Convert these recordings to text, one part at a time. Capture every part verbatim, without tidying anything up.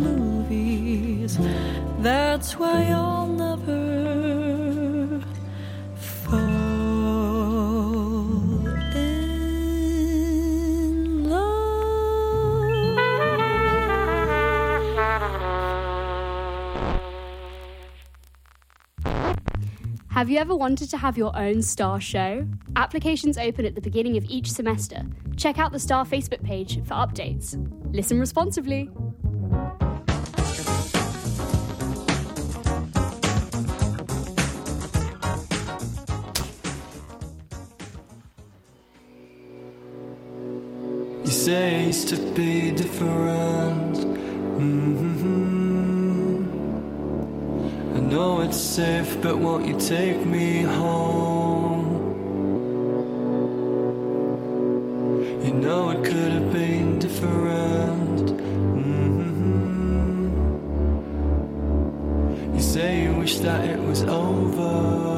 movies. That's why I'll never fall in love. Have you ever wanted to have your own Star show? Applications open at the beginning of each semester. Check out the Star Facebook page for updates. Listen responsibly. You say it used to be different. Mm-hmm. I know it's safe, but won't you take me home? You know it could have been different. Mm-hmm. You say you wish that it was over.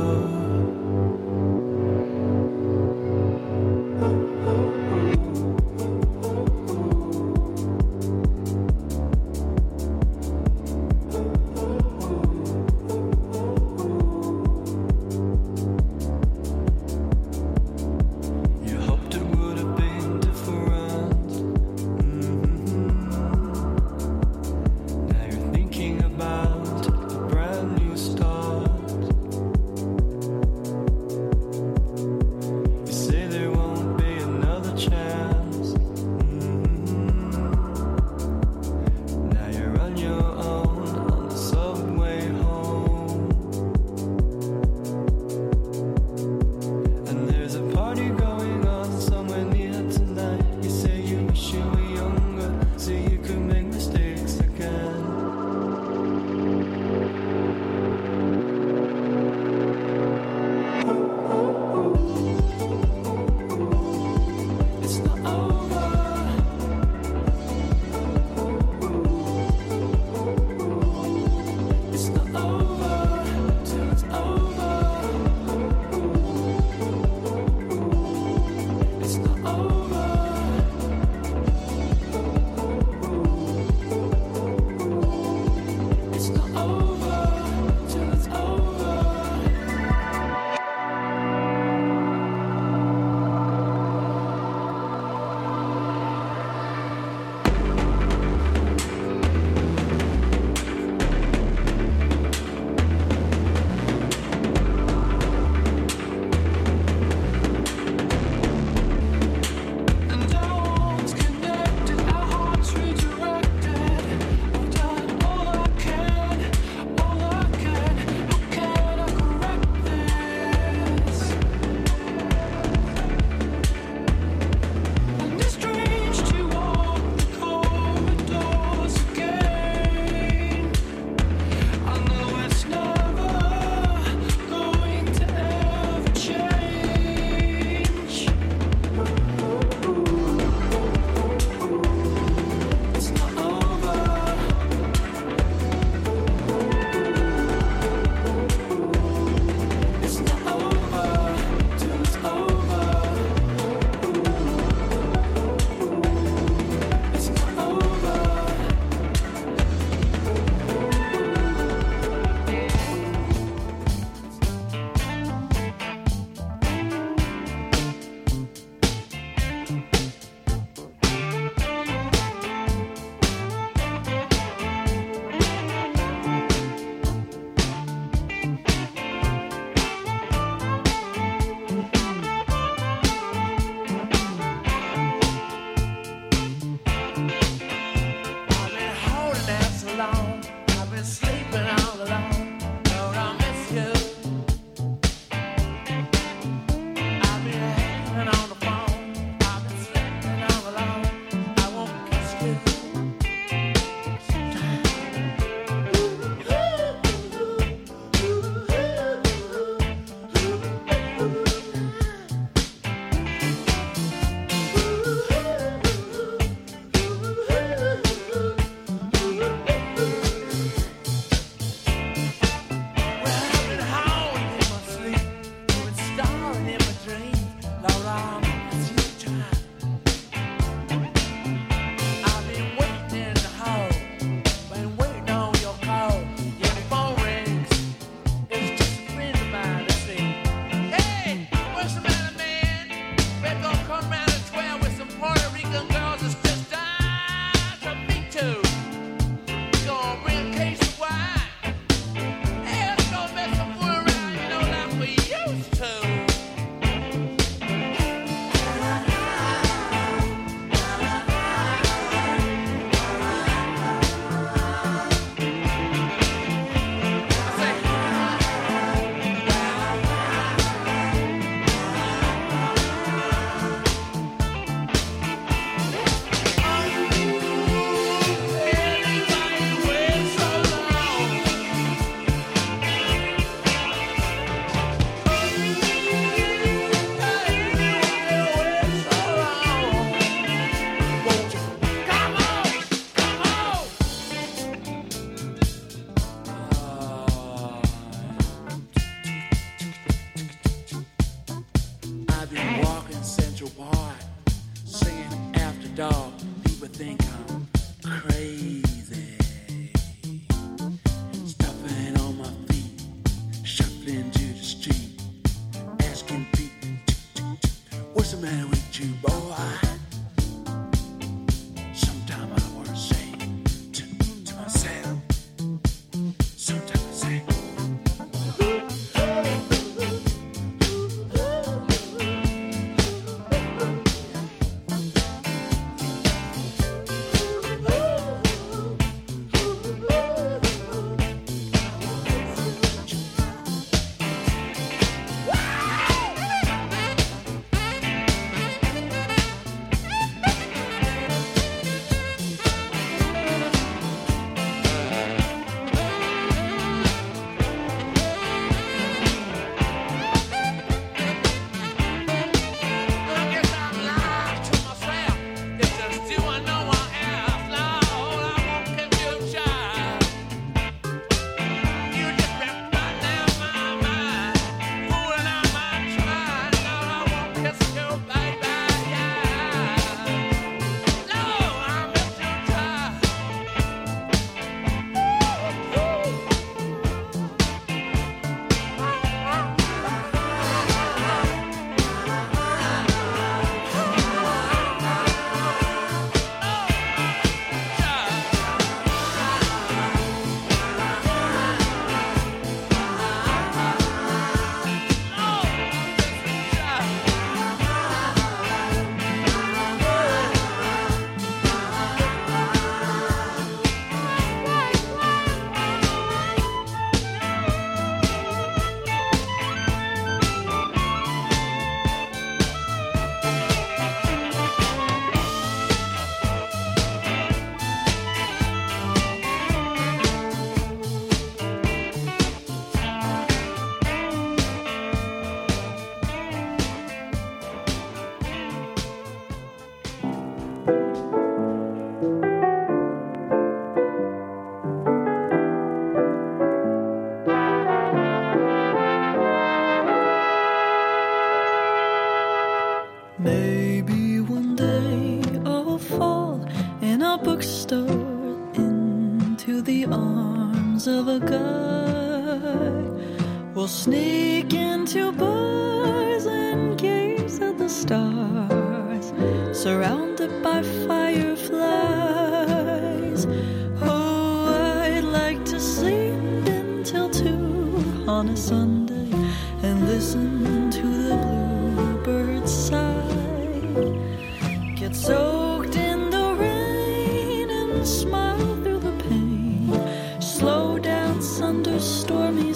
dreams of a guy. We'll sneak into bars and gaze at the stars, surrounded by fireflies. Oh, I'd like to sleep until two on a Sunday and listen to the bluebirds sigh. Get soaked in the rain and smile through the pain. Slow dance under stormy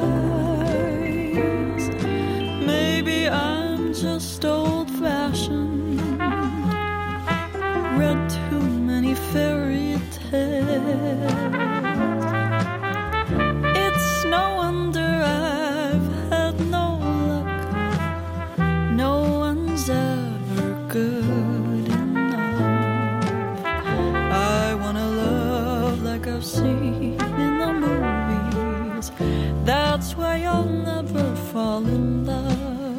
skies. Maybe I'm just old-fashioned, read too many fairy tales. It's no wonder I've had no luck. No one's ever good enough. I wanna love like I've seen in the movies. That's why I'll never fall in love.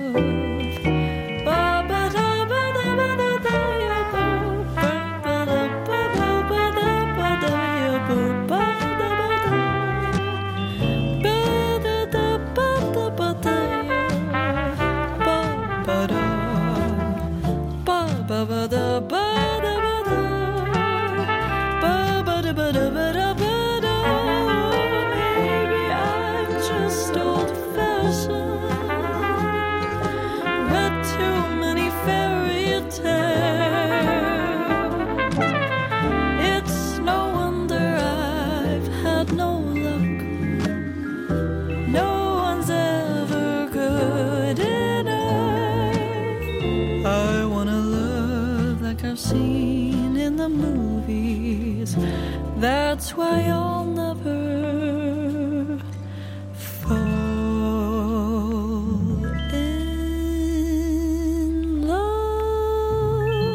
Maybe I'm just old-fashioned, read too many fairy tales. It's no wonder I've had no luck. No one's ever good enough. I wanna love like I've seen in the movies. That's why I'll never fall in love.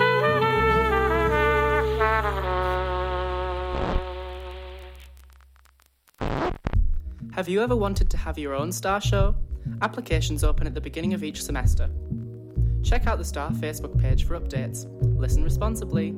Have you ever wanted to have your own Star show? Applications open at the beginning of each semester. Check out the Star Facebook page for updates. Listen responsibly.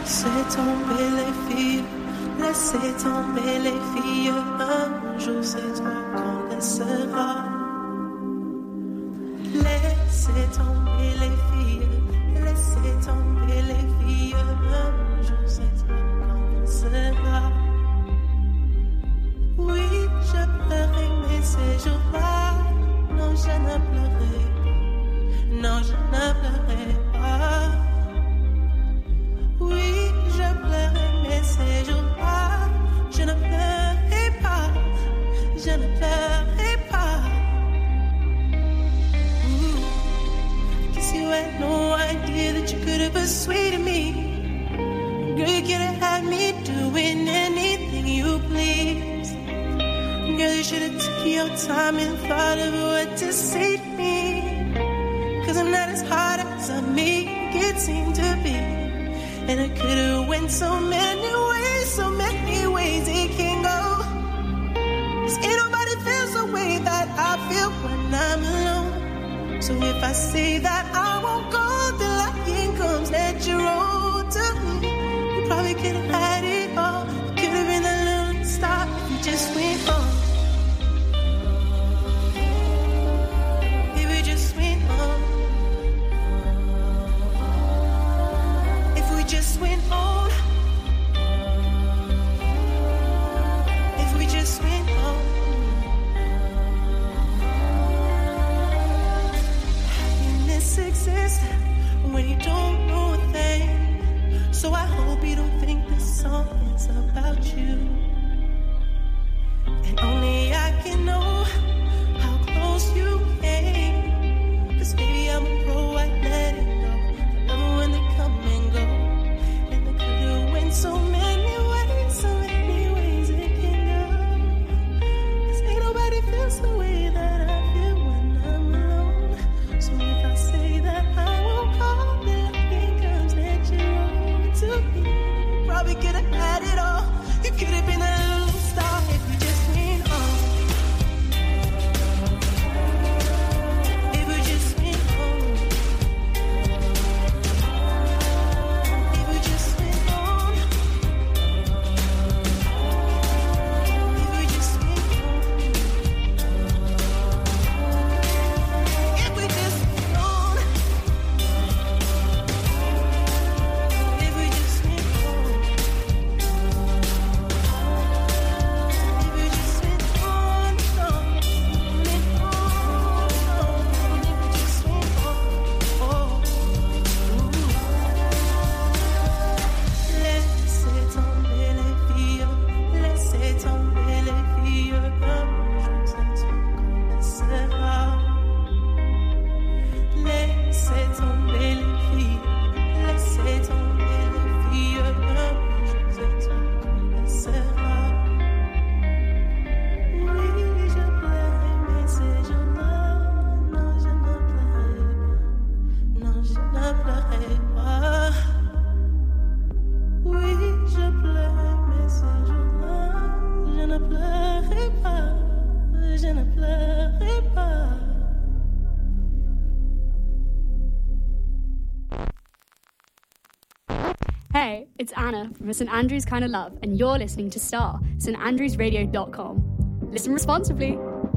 Laissez tomber les filles, laissez tomber les filles. Un jour c'est toi qu'on laissera. Laissez tomber les filles, laissez tomber les filles. Un jour c'est toi qu'on laissera. Oui, je pleurais, mais ces jours-là, non, je ne pleurais pas. Non, je ne pleurais pas. Oui, je pleurais, mais ces jours-là, je ne pleurais pas. Je ne pleurais pas. Ooh. 'Cause you had no idea that you could have persuaded me. Girl, you could have had me doing anything you please. Girl, you should have took your time and thought of what to say to me. 'Cause I'm not as hard as I make it seem to be. And I could have went so many ways, so many ways it can go. 'Cause ain't nobody feels the way that I feel when I'm alone. So if I say that I won't go, the lying comes natural to me. You probably could have had it all. Could have been a little star if you just went on. Just went on. If we just went on. Happiness exists when you don't know a thing. So I hope you don't think this song is about you. And only I can know how close you came. 'Cause baby I'm a pro at letting go. I love it when they come and go. So many ways, so many ways it can go. 'Cause ain't nobody feels the way that I feel when I'm alone. So if I say that I won't call, then it comes natural to me. Probably could have had it all. You could have been a little star if we just went on. If we just went on. If we just went on. Hey, it's Anna from Saint Andrews Kind of Love, and you're listening to Star, st andrews radio dot com. Listen responsibly.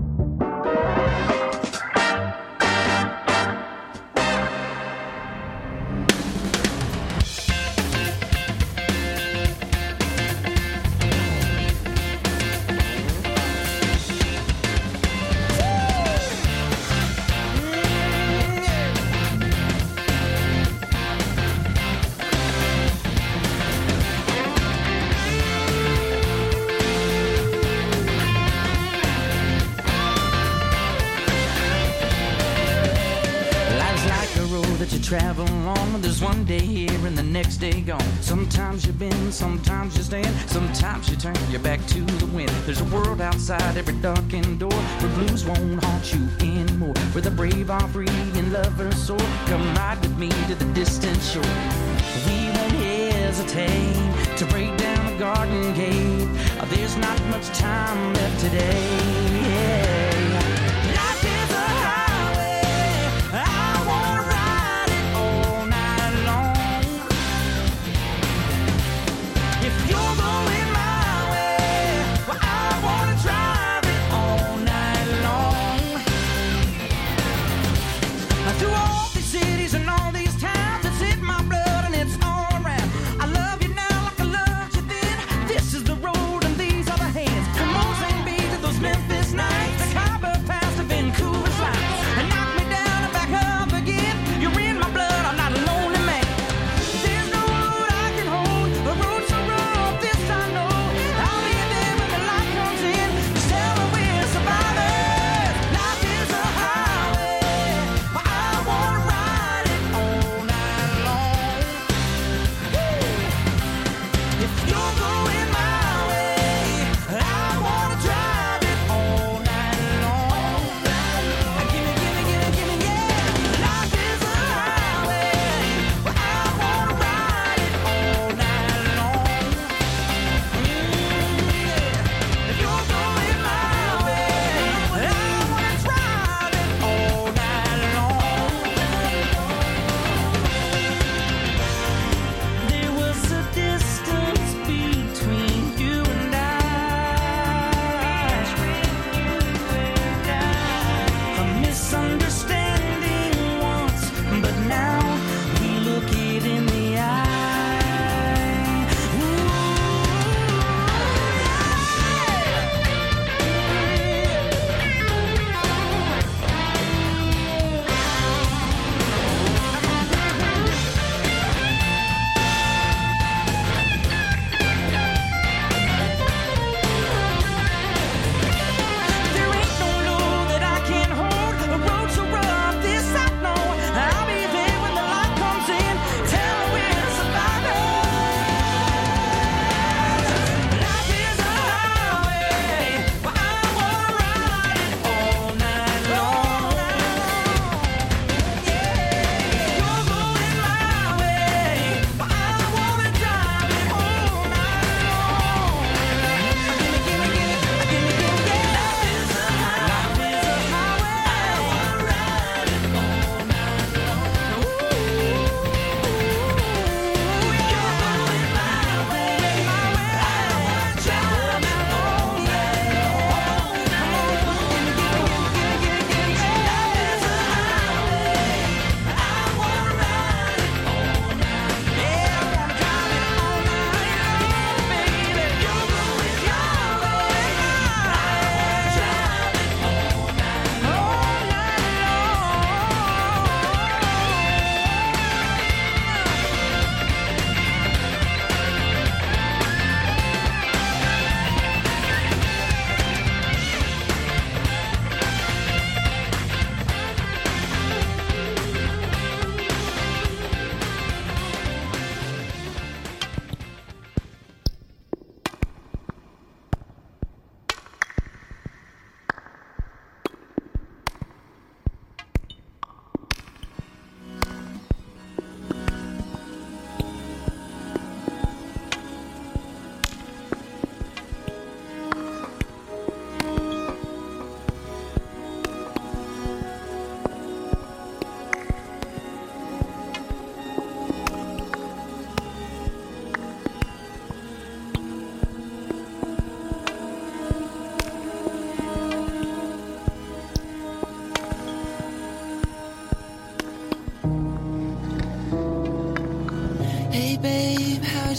Travel on, there's one day here and the next day gone. Sometimes you bend, sometimes you stand, sometimes you turn your back to the wind. There's a world outside every darkened door where blues won't haunt you anymore, where the brave are free and lovers soar. Come ride with me to the distant shore. We won't hesitate to break down the garden gate. There's not much time left today. Yeah.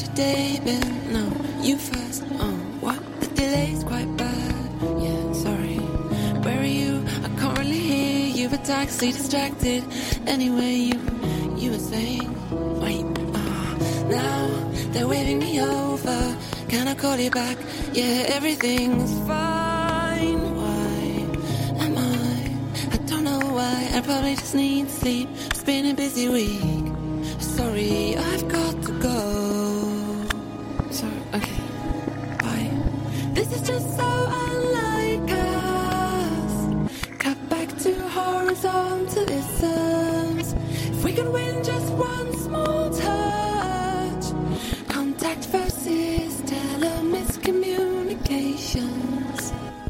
your day been? No, you first. Oh, what? The delay's quite bad. Yeah, sorry. Where are you? I can't really hear you. A taxi distracted. Anyway, you, you were saying. Wait, ah, oh, now they're waving me over. Can I call you back? Yeah, everything's fine. Why am I? I don't know why. I probably just need sleep. It's been a busy week. Sorry, I've got to go. Sorry, okay. Bye. This is just so unlike us. Cut back to horizontalisms. If we could win just one small touch. Contact versus telemiscommunications.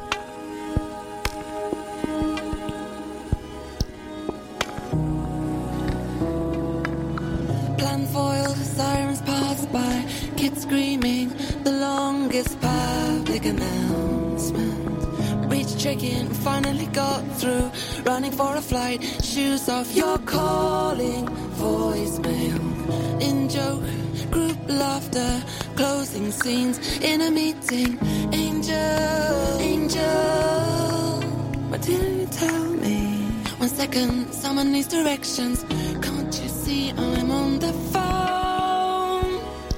Plan foiled, sirens pass by. Kids screaming, the longest public announcement. Reached check-in, finally got through. Running for a flight, shoes off, you're calling. Voicemail, in joke, group laughter. Closing scenes in a meeting. Angel, angel, what didn't you tell me? One second, someone needs directions. Can't you see I'm on the phone?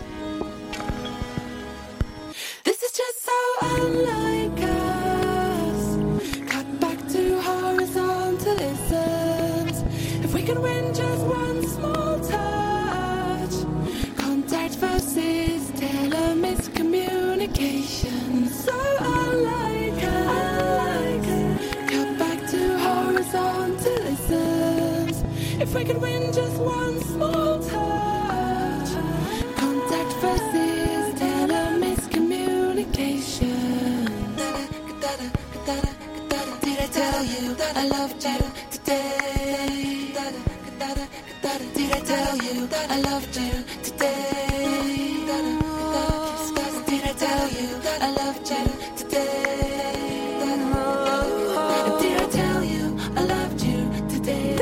This is just so unlike us. Cut back to horizontalisms. If we could win just one small touch. Contact versus telemiscommunication. So unlike us. Cut back to horizontalisms. If we could win just one small touch. Contact versus telemiscommunication. Did I tell you that I loved you today? Did I tell you that I loved you today? Did I tell you that I loved you today? Did I tell you I loved you today?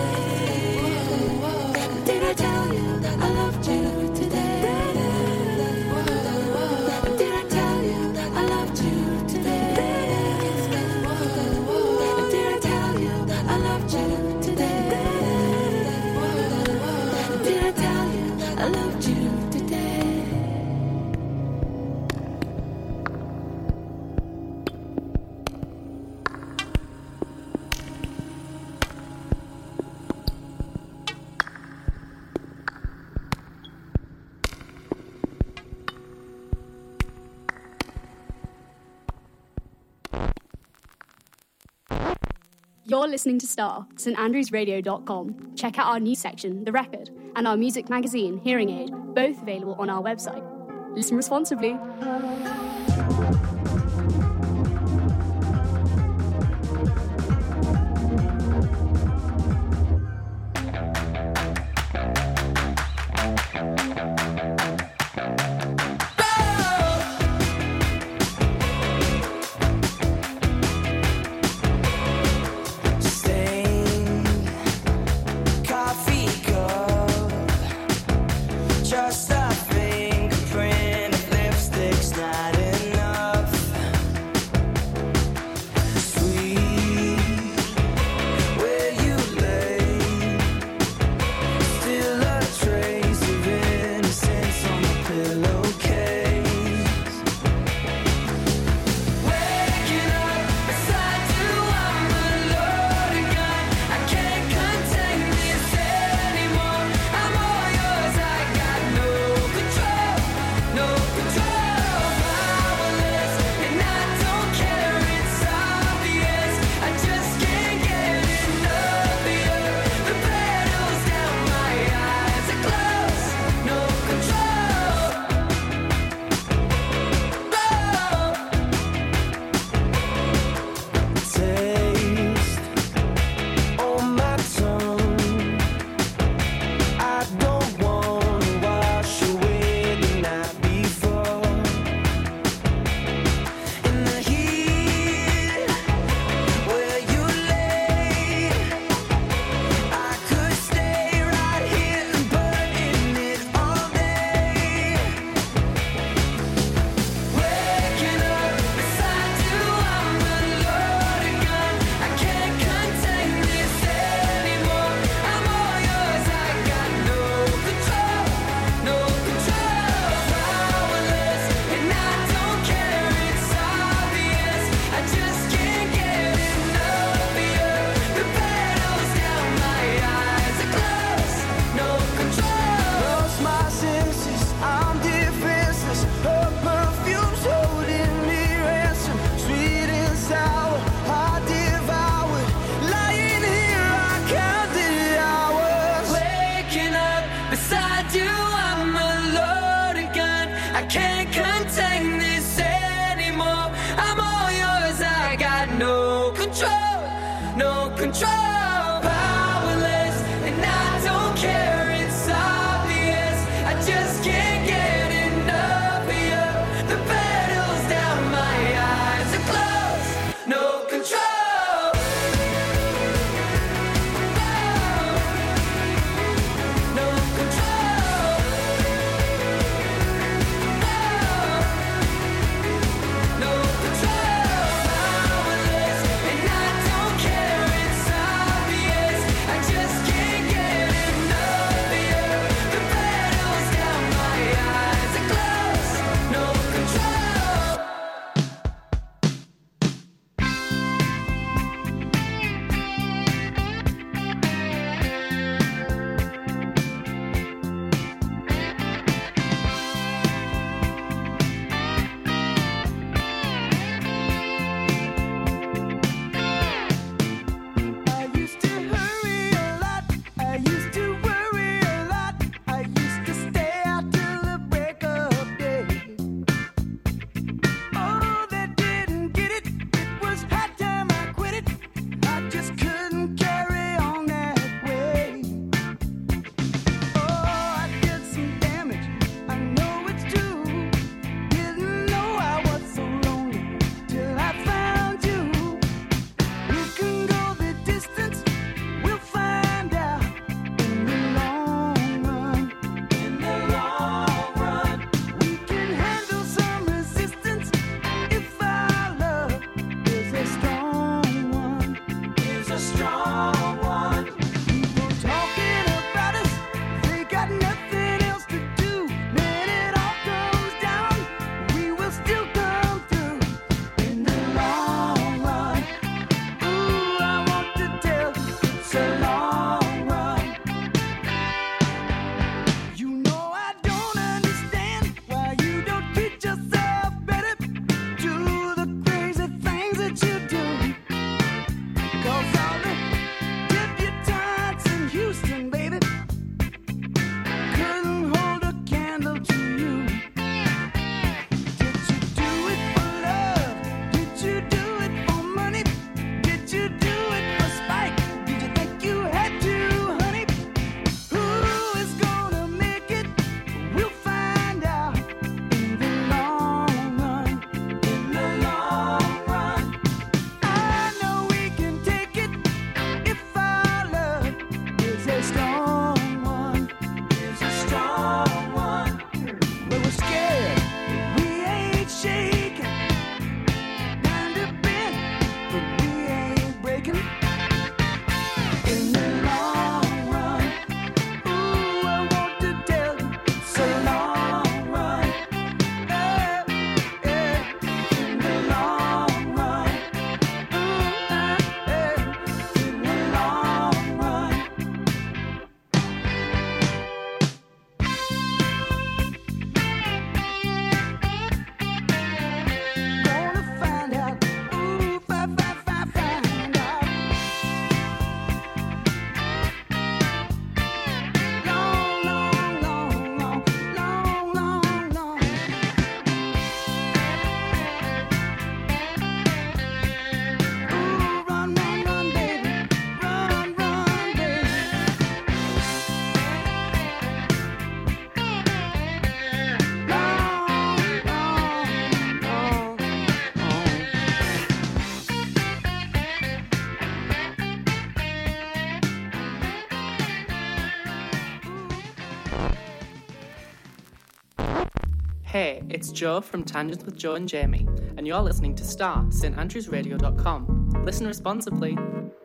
Did I tell you that I loved you today? Did I tell you that I loved you today? Did I tell you that I loved you today? Did I tell you that I loved you today? You're listening to Star, st andrews radio dot com. Check out our news section, The Record, and our music magazine, Hearing Aid, both available on our website. Listen responsibly. Just a fingerprint of lipstick sliding Hey, it's Joe from Tangents with Joe and Jamie, and you're listening to Star, st andrews radio dot com. Listen responsibly.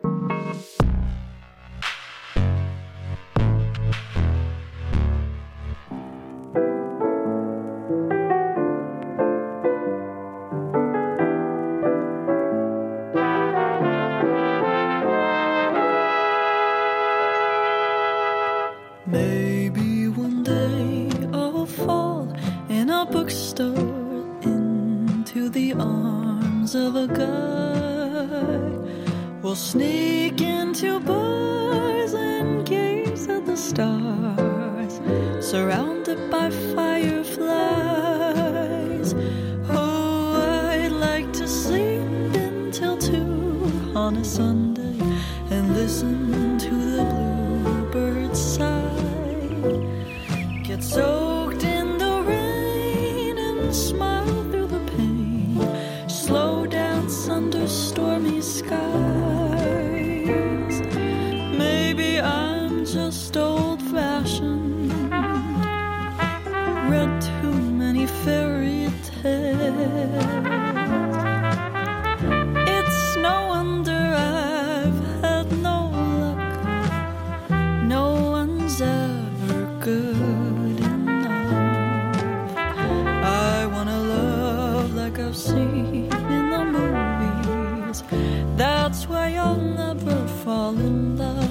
Maybe one day I'll fall in a bookstore into the arms of a guy. We'll sneak into bars and gaze at the stars, surrounded by fireflies. Oh, I'd like to sleep until two on a Sunday and listen to the bluebirds sigh. Get soaked in the rain and smile through the pain. Slow dance under stormy skies. Maybe I'm just old-fashioned, read too many fairy tales. It's no wonder I've had no luck. No one's ever good enough. I wanna love like I've seen in the movies. That's why I'll never fall in love.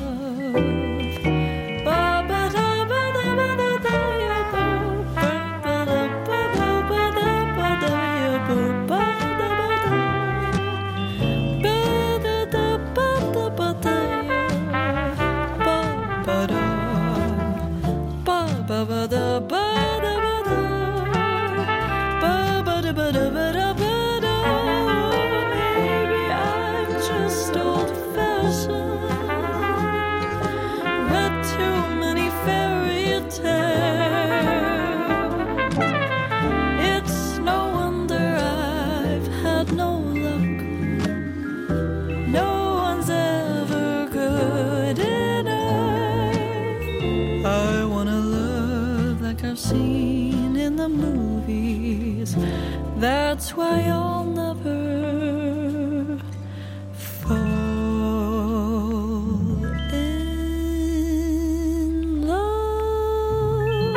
Maybe I'm just old-fashioned, read too many fairy tales. It's no wonder I've had no luck. No one's ever good enough. I wanna love like I've seen in the movies. That's why I'll never fall in love.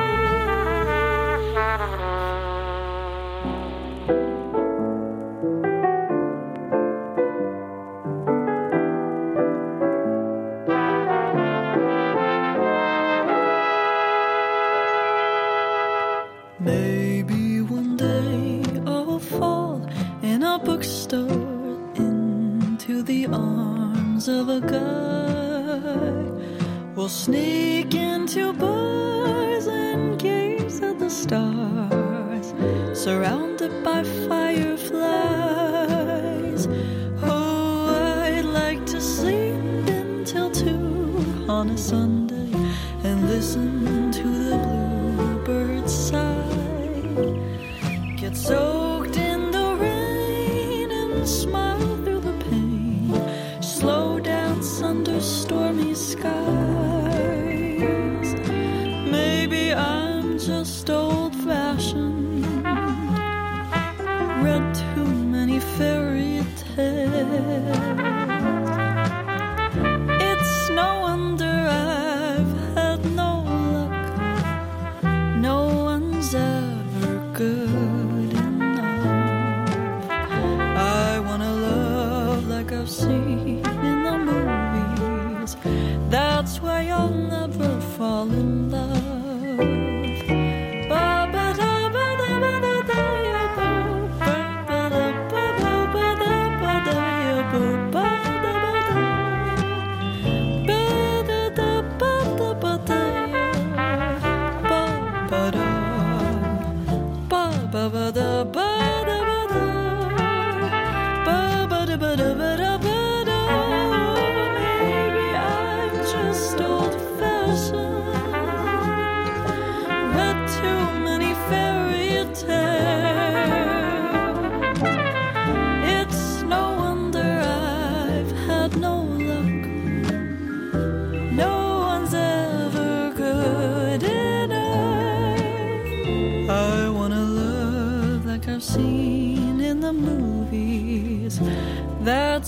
Maybe one day I'll fall in a bookstore into the arms of a guy. We'll sneak into bars and gaze at the stars, surrounded by fireflies. Oh, I'd like to sleep until two on a Sunday and listen to the bluebirds sigh. Get soaked in the rain and smile through the pain. Slow dance under stormy skies. Maybe I'm just old-fashioned, read too many fairy tales. It's no wonder I've had no luck.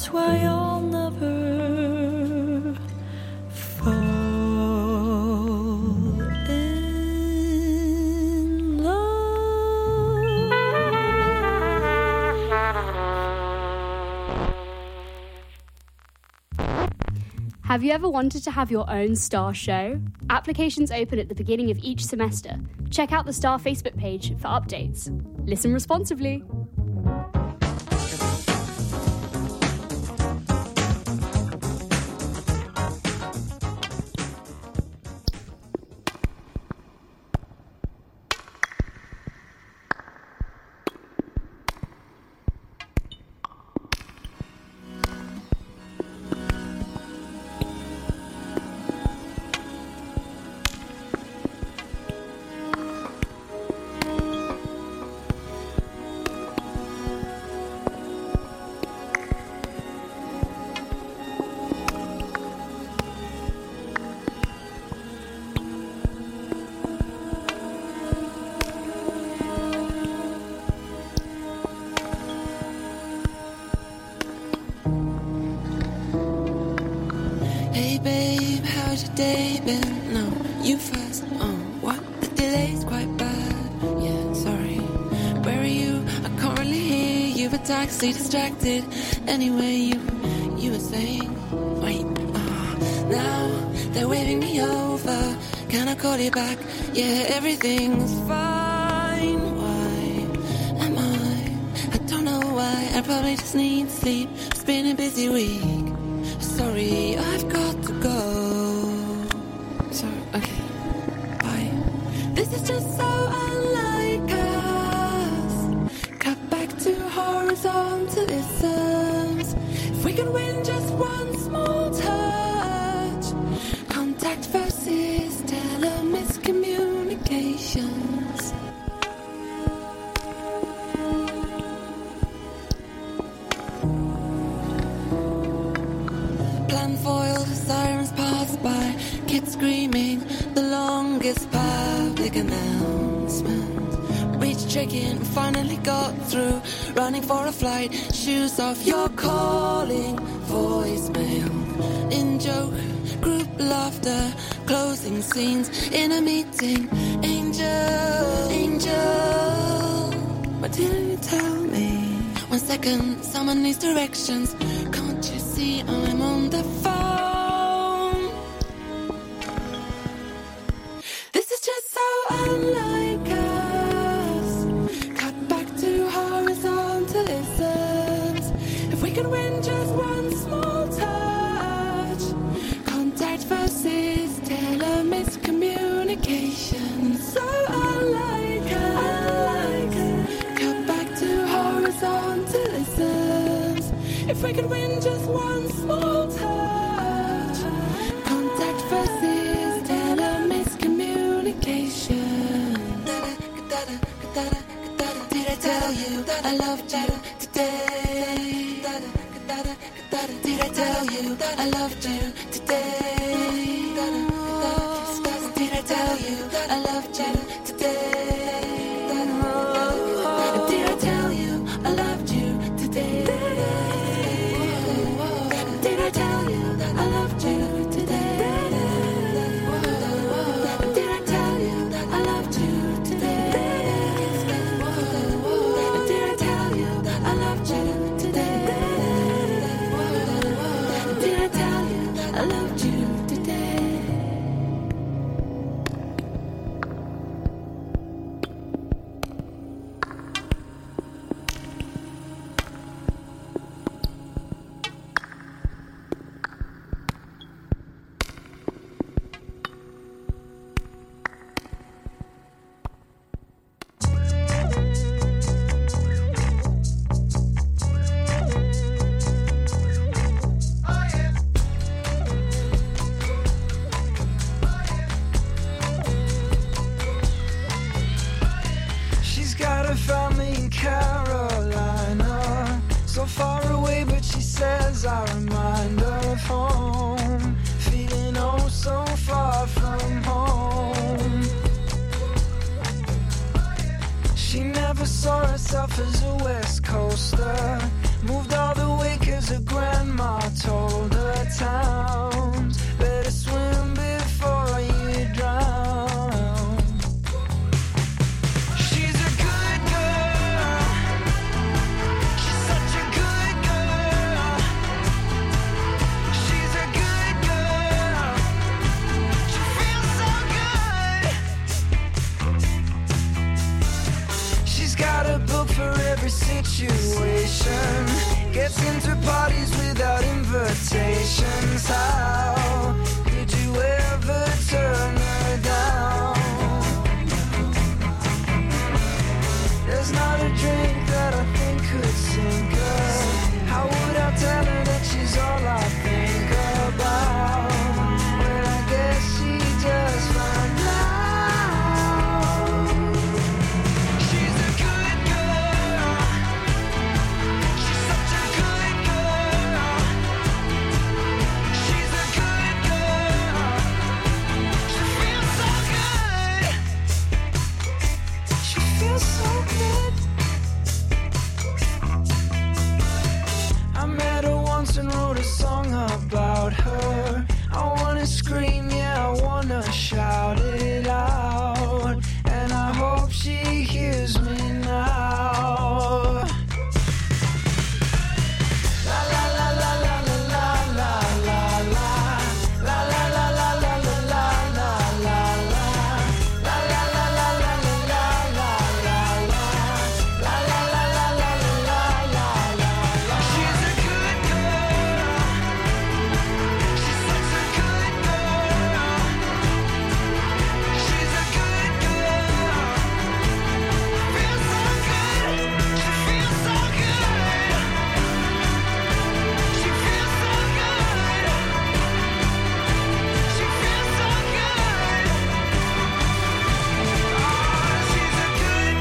That's why I'll never fall in love. Have you ever wanted to have your own star show? Applications open at the beginning of each semester. Check out the Star Facebook page for updates. Listen responsibly. Babe, how's your day been? No, you first. Oh, what? The delay's quite bad. Yeah, sorry. Where are you? I can't really hear you. A taxi distracted. Anyway, you you were saying. Wait. Oh, now they're waving me over. Can I call you back? Yeah, everything's fine. Why am I? I don't know why. I probably just need sleep. It's been a busy week. Sorry, I've got to go. Sorry, okay. Bye. This is just so unlike us. Cut back to horizontalisms. If we could win just one small touch. Contact versus telemiscommunications. Foiled, sirens pass by, kids screaming, the longest public announcement. Reached check-in, finally got through, running for a flight, shoes off, you're calling, voicemail. In joke, group laughter, closing scenes, in a meeting, angel, angel. What didn't you tell me? One second, someone needs directions, can't you see I'm on the phone? This is just so unlike us. Cut back to horizontalisms. If we could win just one small touch. Contact versus telemiscommunication. So unlike us. Cut back to horizontalisms. If we could win just one small touch. Contact versus telemiscommunication. Did I tell you that I loved you today? Did I tell you that I loved you today? Did I tell you that I loved you today? Did I tell you I loved you today? Did I tell you that I loved you today? Did I tell you that I loved you today? Did I tell you that I loved you today? Did I tell you that I loved you today? She's got a family in Carolina, so far away, but she says I remind her of home. Feeling oh so far from home. She never saw herself as a West Coaster. Moved all the way 'cause her grandma told her towns. Better swim before you drown. She's a good girl. She's such a good girl. She's a good girl. She feels so good. She's got a book for every situation. Gets into parties without invitations. How could you ever turn her down? There's not a drink that I think could sink her. How would I tell her that she's all I think about? Well, I guess she just found out. She's a good girl. She's such a good girl. She's a good girl. She feels so good. She feels so good. I met her once and wrote a song about her. I wanna scream, yeah, I wanna shout it out. And I hope she hears me now. La la la la la la la la la la. La la la la la la la la la la. La la la la la la la la la la. La la la la la la la la la. She's a good girl. She's such a good girl. She's a good girl. Feels so good. She feels so good. She feels so good. She feels so good. Oh, she's a good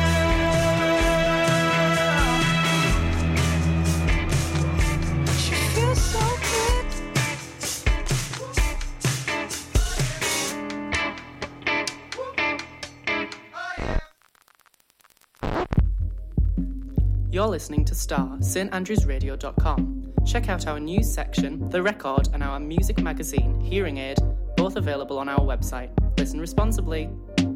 girl. She feels so good. You're listening to Star, st andrews radio dot com. Check out our news section, The Record, and our music magazine, Hearing Aid, both available on our website. Listen responsibly.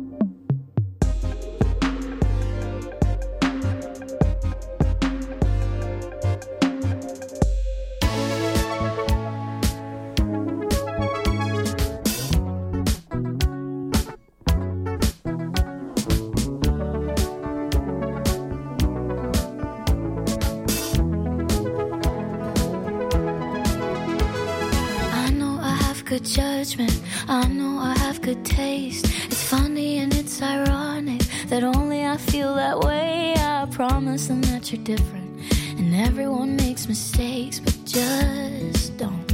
I know I have good judgment. I know I have good taste. It's funny and it's ironic that only I feel that way. I promise them that you're different. And everyone makes mistakes, but just don't.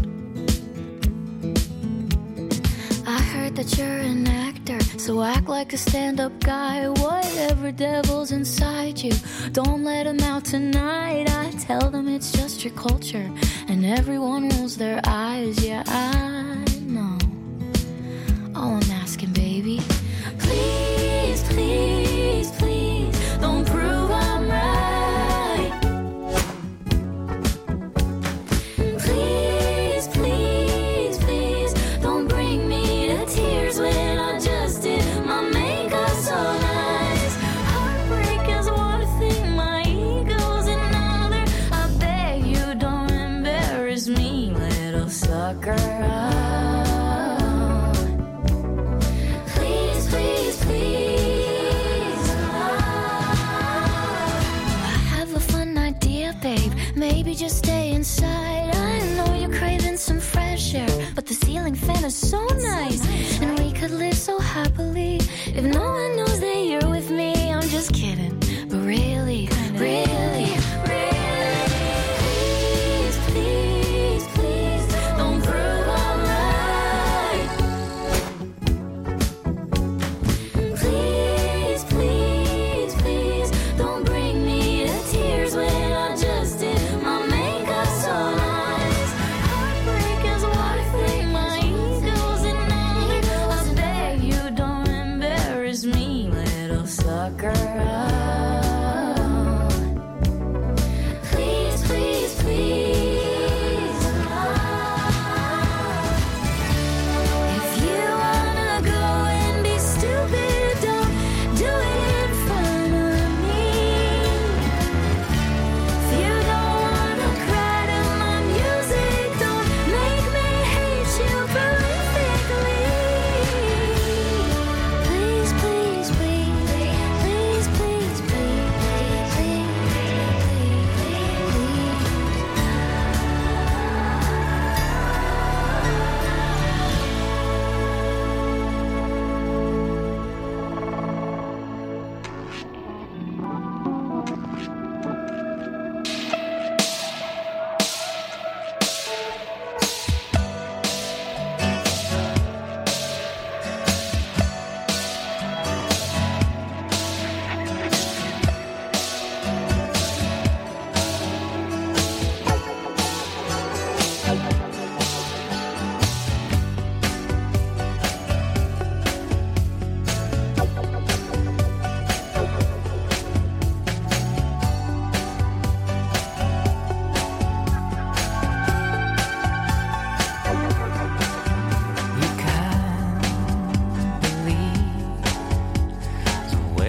I heard that you're an actor, so act like a stand-up guy. Whatever devil's inside you, don't let him out tonight. I tell them it's just your culture, and everyone rolls their eyes. Yeah, I know. All I'm asking, baby, please, please, please, don't prove I'm right. Please, please, please, don't bring me to tears when I just did my makeup so nice. Heartbreak is one thing, my ego's another. I beg you, don't embarrass me, little sucker. Please, please, please. I have a fun idea, babe. Maybe just stay inside. I know you're craving some fresh air, but the ceiling fan is so nice. And we could live so happily if no one knows that you're with me. I'm just kidding, but really, really, really. Please, please, please, don't prove I'm right. Please, please, please, don't bring me to tears when I just did my makeup so nice. Heartbreak is one thing, my ego's another. I beg you, don't embarrass me, little sucker. Please, please.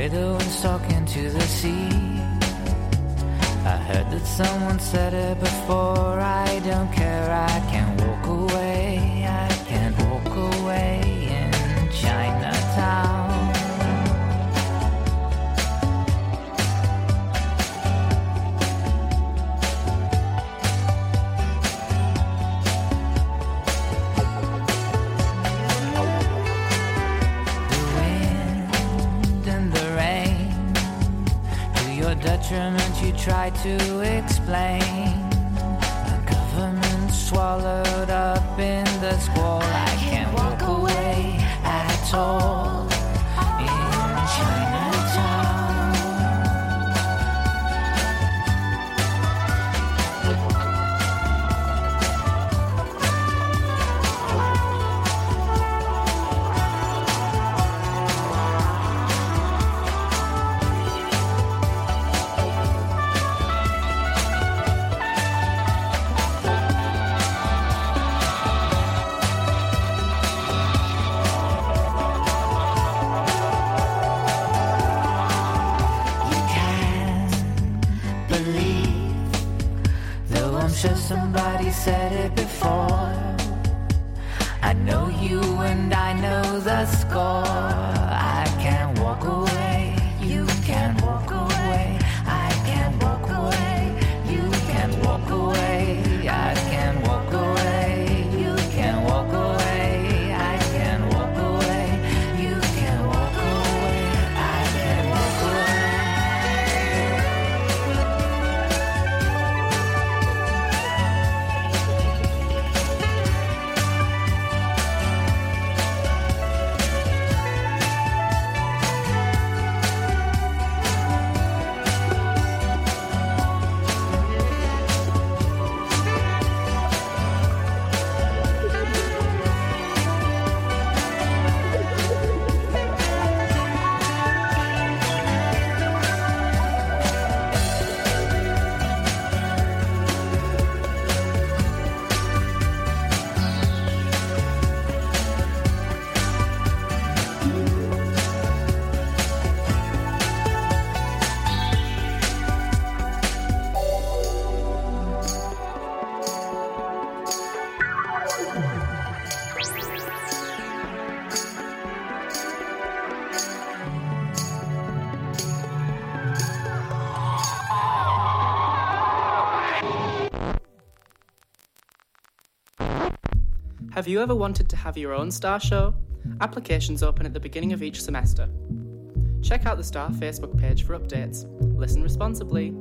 widow and stuck into the sea. I heard that someone said it before. I don't care, I can't walk away. I can't walk away in Chinatown. Detriment you try to explain. The government swallowed up in the squall. I can't walk away at all in Chinatown. Somebody said it before. I know you and I know the score. I can't walk away. You can't walk away. I can't walk away. You can't walk away. I can't walk away. You can't walk away. I can't walk away. You can't walk away. I can't walk away. Have you ever wanted to have your own Star Show? Applications open at the beginning of each semester. Check out the Star Facebook page for updates. Listen responsibly.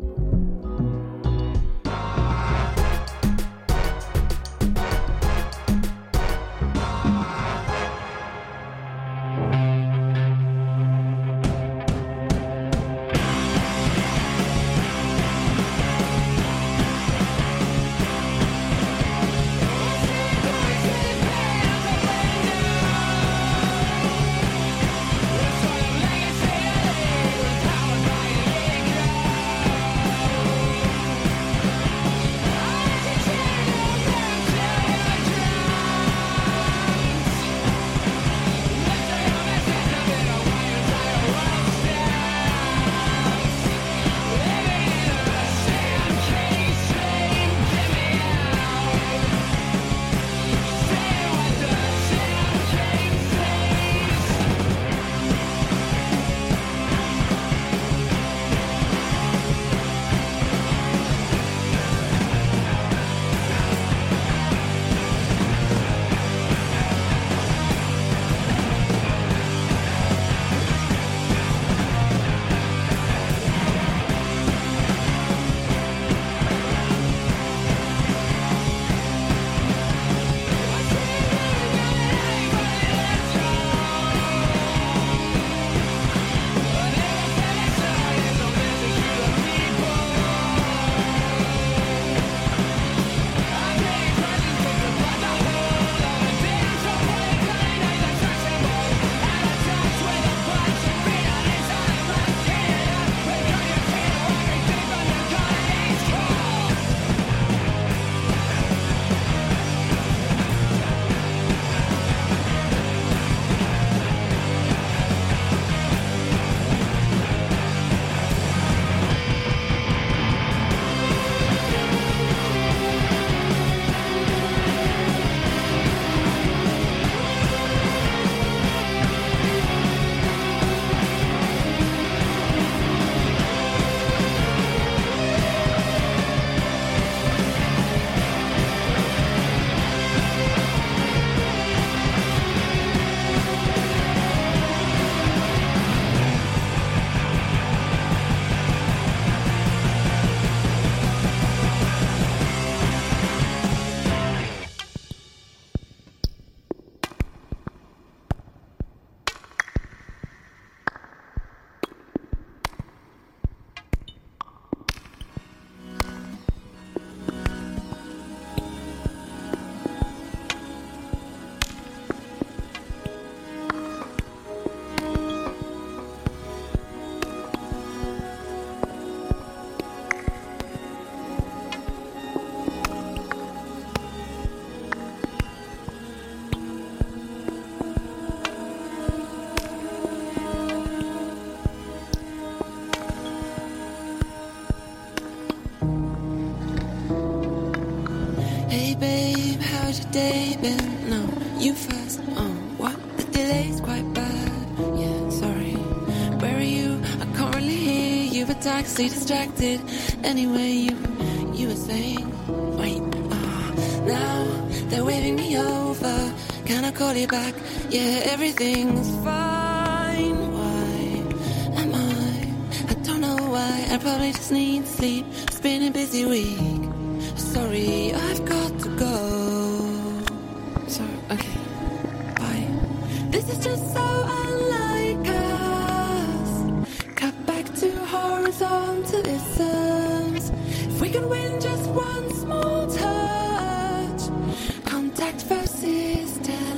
day been? No, you first. Oh, what? The delay's quite bad. Yeah, sorry. Where are you? I can't really hear you. A taxi distracted. Anyway, you, you were saying. Wait, ah, now they're waving me over. Can I call you back? Yeah, everything's fine. Why am I? I don't know why. I probably just need sleep. It's been a busy week. Sorry, I've got to go. So, okay, bye. This is just so unlike us. Cut back to horizontalisms. If we could win just one small touch. Contact versus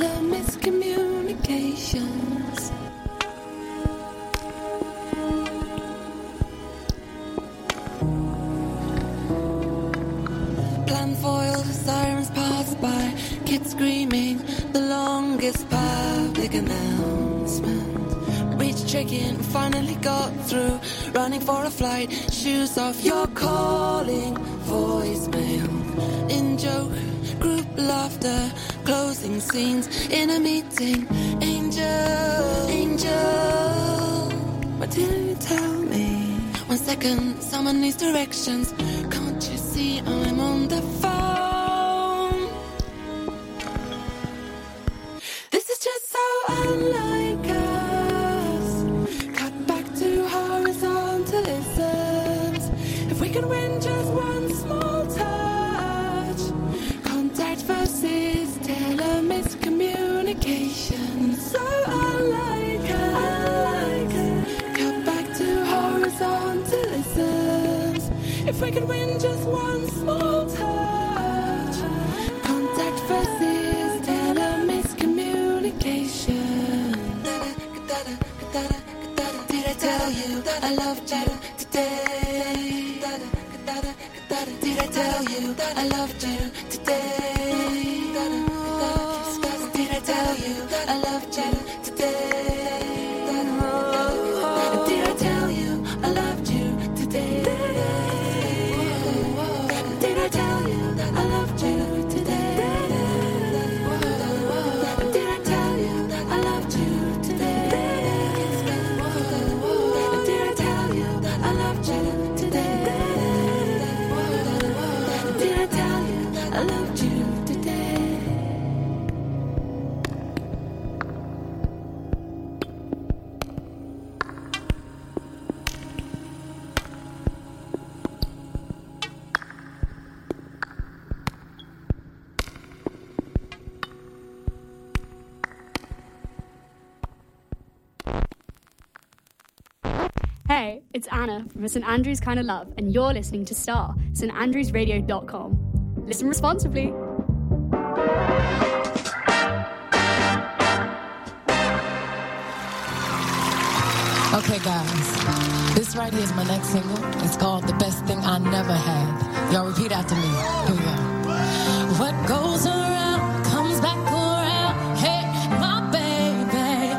telemiscommunications. Plan foiled, sirens pass by. Kids screaming, the longest public announcement. Reached check-in, finally got through. Running for a flight, shoes off, you're calling. Voicemail, in joke, group laughter. Closing scenes in a meeting. Angel, angel, what didn't you tell me? One second, someone needs directions. Can't you see I'm on the phone? This is just so unlike us. Cut back to horizontalisms. If we could win just one small touch. Contact versus telemiscommunication. So unlike us. Cut back to horizontalisms. If we could win just one small touch. Contact versus telemiscommunication. Did I tell you that I loved you today? Did I tell you that I loved you today? Did I tell you that I loved you today? Did I tell you I loved you today? Did I tell you that I loved you today? Did I tell you that I loved you today? Did I tell you that I loved you today? Did I tell you that I loved you today? Hey, it's Anna from Saint Andrews Kind of Love, and you're listening to Star, st andrews radio dot com. Listen responsibly. Okay, guys, this right here is my next single. It's called The Best Thing I Never Had. Y'all repeat after me. Here we go. What goes around comes back around. Hey, my baby.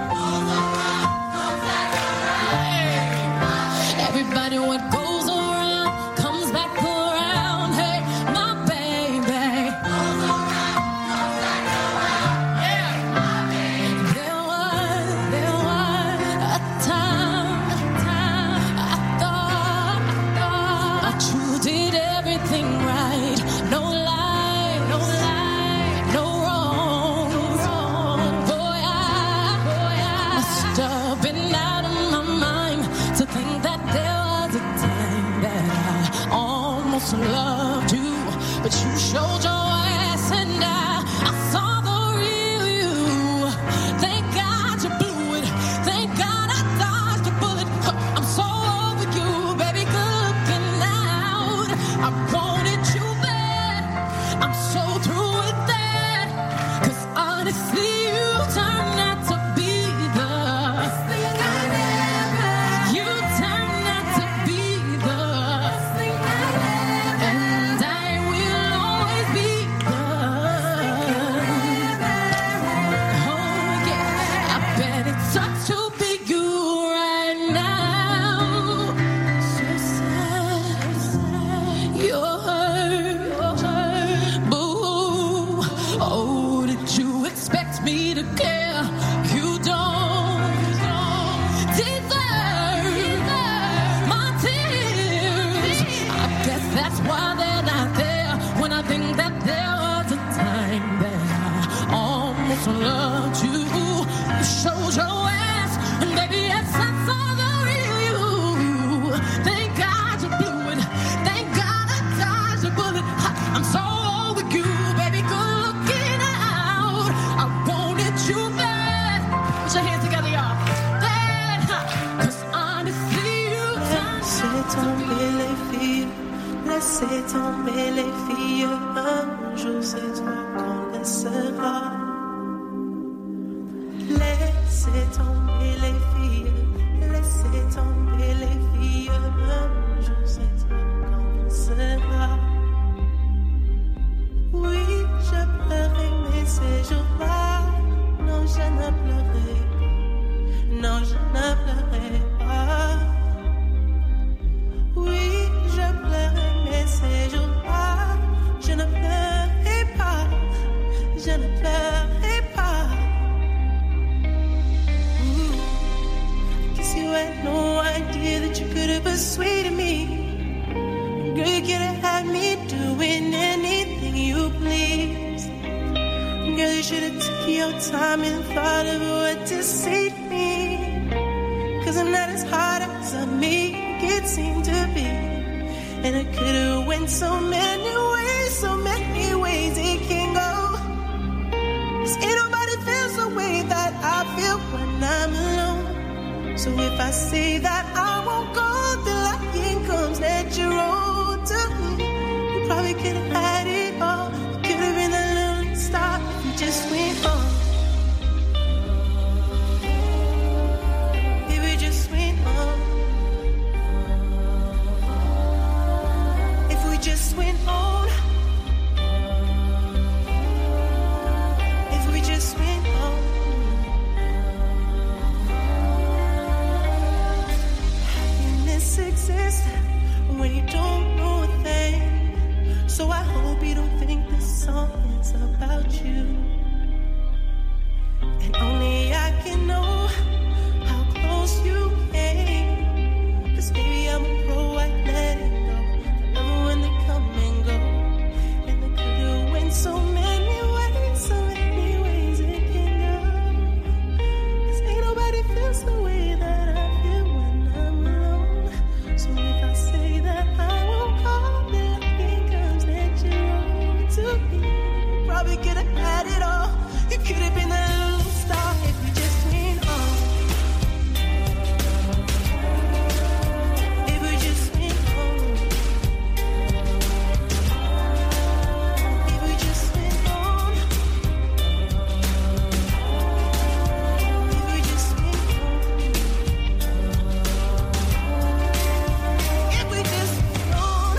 Everybody, what goes around comes back around. Hey, my baby. There was, there was a time, a time I thought, I thought I true did everything right. No lie, no lie, no wrong, wrong. Boy, I, boy, I must have been out of my mind to think that there was a time Laissez tomber les filles, un jour c'est toi qu'on laissera. Laissez tomber les filles, laissez tomber les filles, un jour c'est toi qu'on laissera. Oui, je pleurais, mais ces jours-là, non, je ne pleurais pas. Non, je ne pleurais pas. Oui, je pleurais, mais ces jours-là, je ne pleurais pas. Je ne pleurais pas. Ooh. Guess you had no idea that you could have persuaded me. Girl, you could have had me doing anything you please. Girl, you should have took your time and thought of what to say to me. Cause I'm not as hard as I make it seem to be. And I could have went so many ways, so many ways it can go. Cause ain't nobody feels the way that I feel when I'm alone. So if I say that I won't go, the lying comes natural to me. You probably could have had it all. You could have been a little star if you just went on. If we just went on. If we just went on. If we just went on. Happiness exists when you don't know a thing. So I hope you don't think this song is about you. And only I can know how close you came. Cause baby I'm a pro, I let it go. Forever when they come and go. And they could've went so many ways, so many ways it can go. Cause ain't nobody feels the way that I feel when I'm alone. So if I say that I won't call, then it comes natural to me. Probably could have had it all. You could have been a little star if you just went on. If we just went on. If we just went on. If we just went on. If we just went on.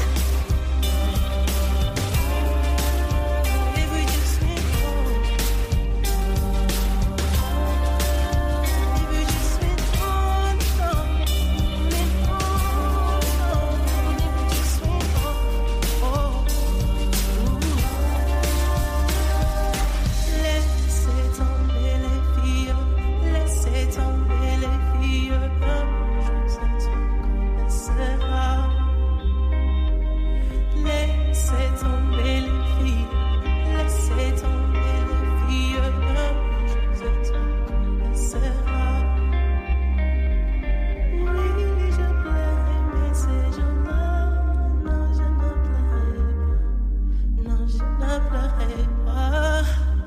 If we just went on. If we just went on, on, and on, on, and if we just went on, oh, ooh. Laissez tomber les filles, laissez tomber les filles, un jour c'est toi qu'on laissera. Laissez tomber les filles, laissez tomber les filles, un jour c'est toi qu'on laissera. Oui, je pleurais, mais ces jours-là, non, je ne pleurais pas. Non, je ne pleurais pas.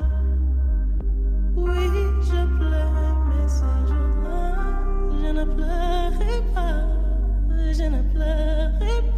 Oui, je pleurais, mais ces jours-là, je ne pleurais pas. Je ne pleurais pas.